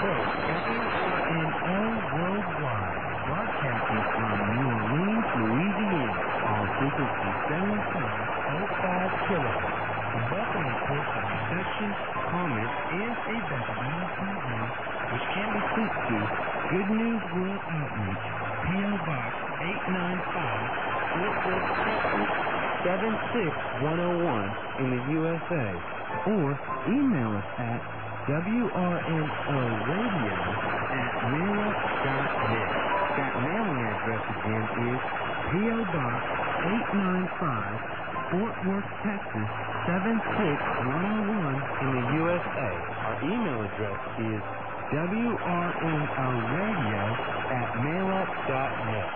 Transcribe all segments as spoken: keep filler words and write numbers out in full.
W R N O Worldwide, broadcasting from New Orleans, Louisiana, on frequency seventy-five point five kilohertz. The welcome reports of reception, comments, and feedback about our program, which can be sent to Good News World Outreach, P O. Box eight ninety-five, Fort Worth, Texas seven six one oh one in the U S A, or email us at W R N O radio at mailup dot net. That mailing address again is P O. Box eight ninety-five, Fort Worth, Texas seven six one oh one in the U S A. Our email address is W R N O radio at mailup dot net.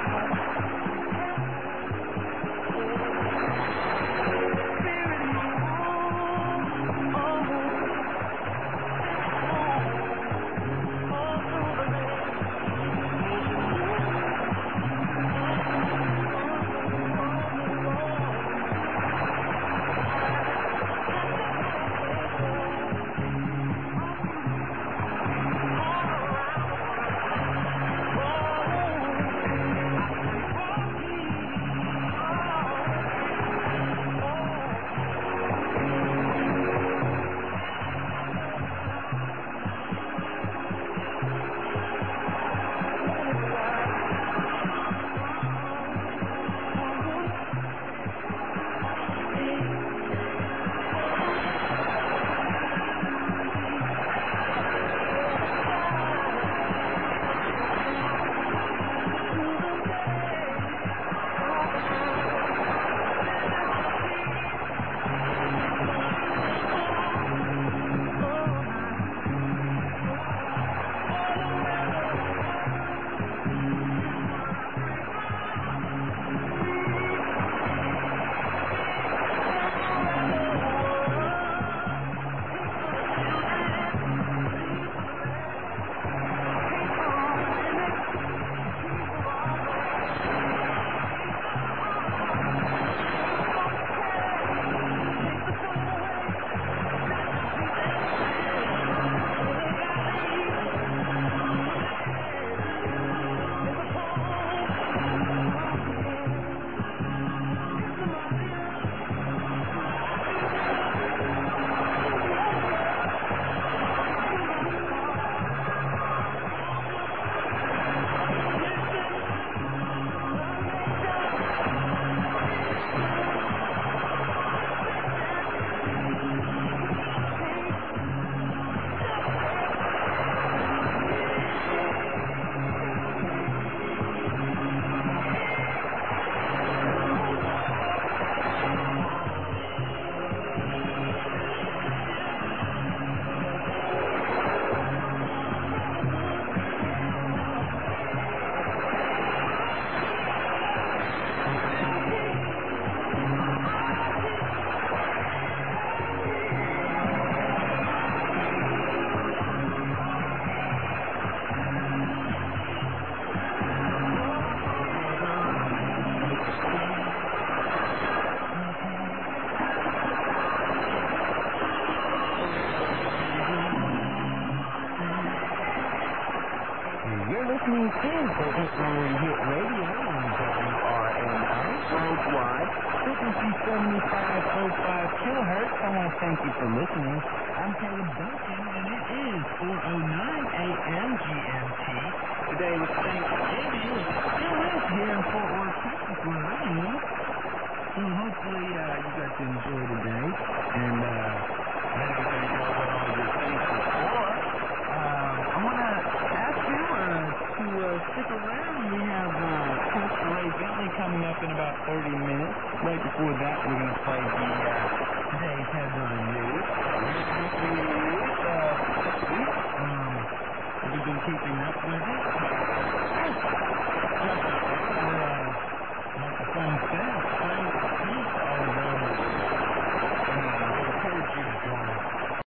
Spirit listening to the Inquiry Hit Radio on W R N O worldwide, frequency seventy-five oh five kilohertz. I want to thank you for listening. I'm Caleb Duncan, and it is four oh nine a.m. G M T. Today was Thanksgiving. It still is here in Fort Worth, Texas, where I am. So hopefully uh, you got to enjoy today, and uh, let everybody know what all you're thankful for. Um, I want to ask you uh, to uh, stick around. We have uh, Pastor Ray Bentley coming up in about thirty minutes. Right before that, we're going to play the uh, today's headline news. We're news uh, this week. Um, have you been keeping up with it? Hey, uh, like the phone says, play